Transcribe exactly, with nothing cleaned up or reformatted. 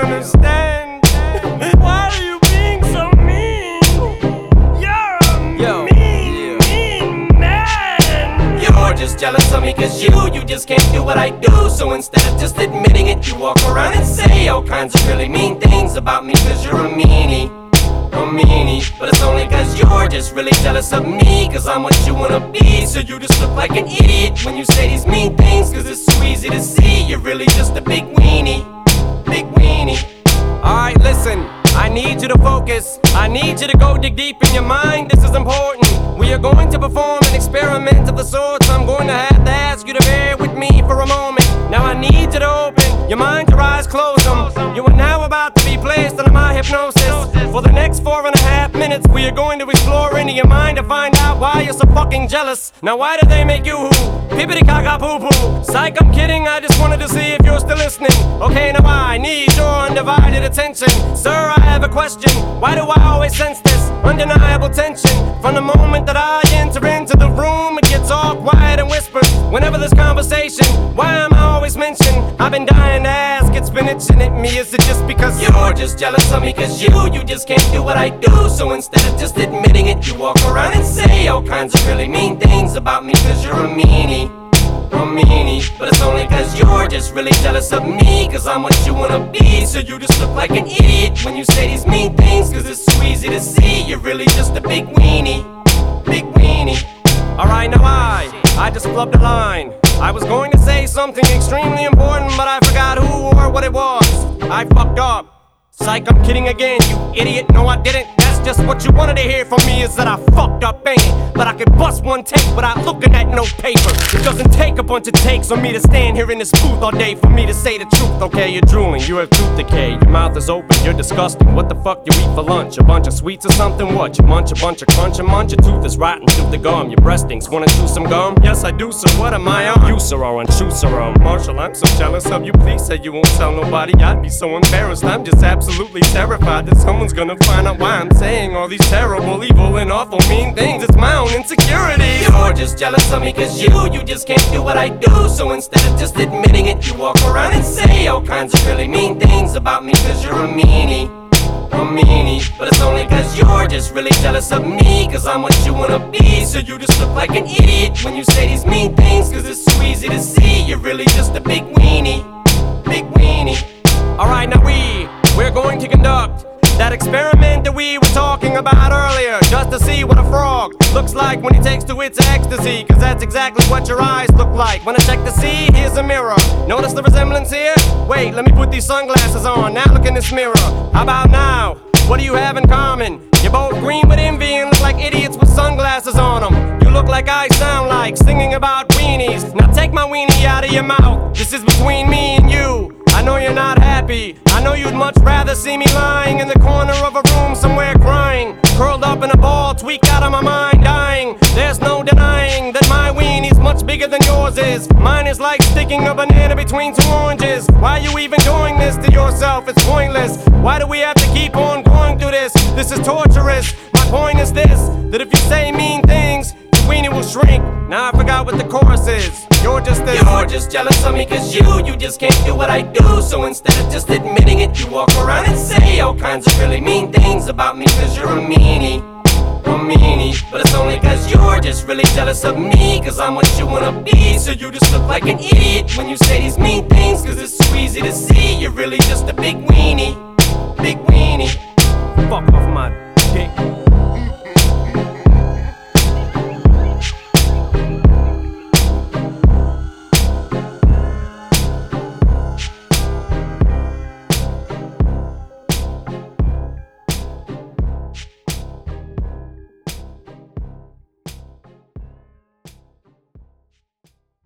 understand. Why are you being so mean? You're a Yo, mean, yeah. mean man. You're just jealous of me cause you, you just can't do what I do. So instead of just admitting it, you walk around and say all kinds of really mean things about me cause you're a meanie, a meanie. But it's only cause you're just really jealous of me cause I'm what you wanna be. So you just look like an idiot when you say these mean things cause it's so easy to see you're really just a big weenie, big weenie. Alright, listen, I need you to focus. I need you to go dig deep in your mind, this is important. We are going to perform an experiment of the sorts. I'm going to have to ask you to bear with me for a moment. Now I need you to open your mind, your eyes, close them. You are now about to be placed under my hypnosis. For the next four and a half minutes we are going to explore into your mind to find out why you're so fucking jealous. Now why do they make you who? Pippity caca poo poo. Psych, I'm kidding, I just wanted to see if you're still listening. Okay, now I need your undivided attention. Sir, I have a question. Why do I always sense this undeniable tension? From the moment that I enter into the room, it gets all quiet and whispered. Whenever there's conversation, why am I always mentioned? I've been dying to ask, it's been itching at me. Is it just because you're just jealous of me cause you, you just can't do what I do? So instead of just admitting it, you walk around and say all kinds of really mean things about me cause you're a meanie, a meanie. But it's only cause you're just really jealous of me cause I'm what you wanna be. So you just look like an idiot when you say these mean things cause it's so easy to see you're really just a big weenie, big weenie. Alright, now I, I just flubbed a line. I was going to say something extremely important but I forgot who or what it was. I fucked up. Psych, I'm kidding again, you idiot. No, I didn't. That's just what you wanted to hear from me, is that I fucked up, ain't it? But I could bust one take without looking at no paper. It doesn't take a bunch of takes on me to stand here in this booth all day for me to say the truth. Okay, you're drooling, you have tooth decay. Your mouth is open, you're disgusting. What the fuck you eat for lunch? A bunch of sweets or something? What? You munch a bunch of crunch and munch? Your tooth is rotten through the gum. Your breast stinks. Wanna chew some gum? Yes, I do, so what am I on? You, sir, are on true, sir, um. Marshall, I'm so jealous of you. Please say you won't tell nobody. I'd be so embarrassed. I'm just absolutely terrified that someone's gonna find out why I'm saying all these terrible, evil, and awful mean things. It's my own insecurity. You're just jealous of me cause you, you just can't do what I do. So instead of just admitting it, you walk around and say all kinds of really mean things about me cause you're a meanie, a meanie. But it's only cause you're just really jealous of me cause I'm what you wanna be. So you just look like an idiot when you say these mean things cause it's so easy to see you're really just a big weenie, big weenie. Alright, now we, we're going to conduct that experiment that we were talking about earlier, just to see what a frog looks like when he takes to its ecstasy, cause that's exactly what your eyes look like. Wanna check to see? Here's a mirror. Notice the resemblance here? Wait, let me put these sunglasses on. Now look in this mirror. How about now? What do you have in common? You're both green with envy and look like idiots with sunglasses on them. You look like I sound like singing about weenies. Now take my weenie out of your mouth. This is between me and you. I know you're not happy. I know you'd much rather see me lying in the corner of a room somewhere crying, curled up in a ball, tweaked out of my mind, dying. There's no denying that my weenie's much bigger than yours is. Mine is like sticking a banana between two oranges. Why are you even doing this to yourself? It's pointless. Why do we have to keep on going through this? This is torturous. My point is this, that if you say mean things, your weenie will shrink. Now I forgot what the chorus is. You're just this. You're just jealous of me cause you, you just can't do what I do. So instead of just admitting it, you walk around and say all kinds of really mean things about me cause you're a meanie, a meanie. But it's only cause you're just really jealous of me cause I'm what you wanna be. So you just look like an idiot when you say these mean things cause it's so easy to see you're really just a big weenie, big weenie. Fuck off my